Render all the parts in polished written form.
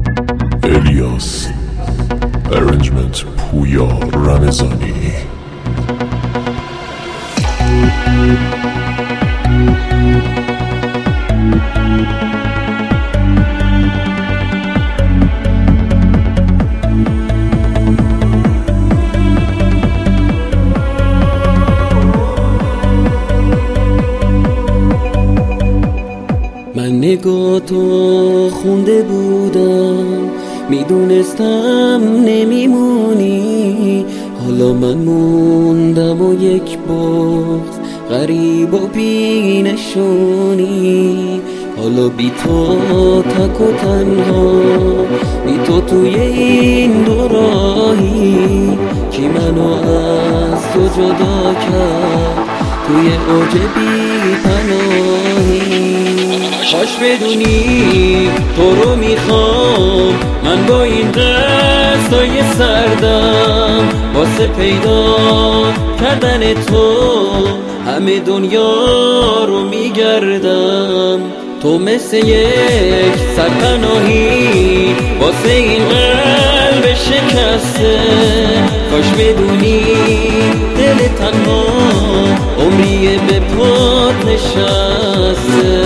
الیاس ارنجمنت پویا رمضانی. من نگاهتو خونده بودم، میدونستم نمیمونی. حالا من موندم و یک بغض غریب و بینشونی. حالا بی تو تک و تنها، بی تو توی این دو راهی. کی منو از تو جدا کرد توی اوج بی پناهی. کاش بدونی تو رو میخوام، من با این دستای سردم واسه پیدا کردن تو همه دنیا رو میگردم. تو مثل یک سرپناهی واسه این قلب شکسته. کاش بدونی دل تنها عمریه به پات نشسته.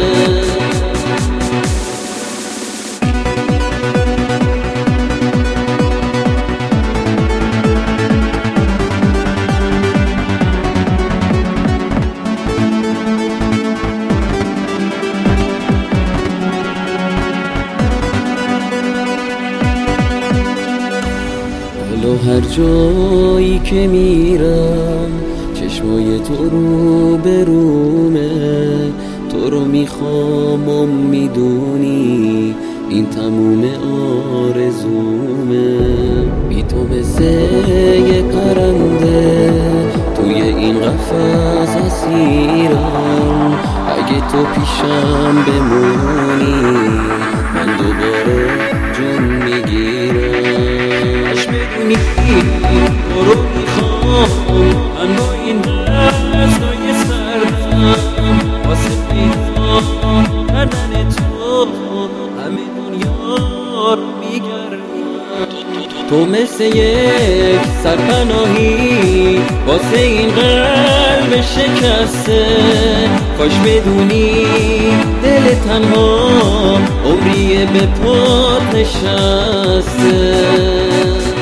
هر جایی که میرم چشمای تو رو برومه. تو رو میخوام و میدونی این تموم آرزومه. بی تو مثل یه پرنده توی این قفس اسیرم. اگه تو پیشم بمونی من دوباره جون میگیرم. بدونی تو رو میخوام، من با این دستای سردم واسه پیدا کردن تو همه دنیا رو میگردم. تو مثل یک سرپناهی واسه این قلب شکسته. کاش بدونی دل تنها عمریه به پات نشسته.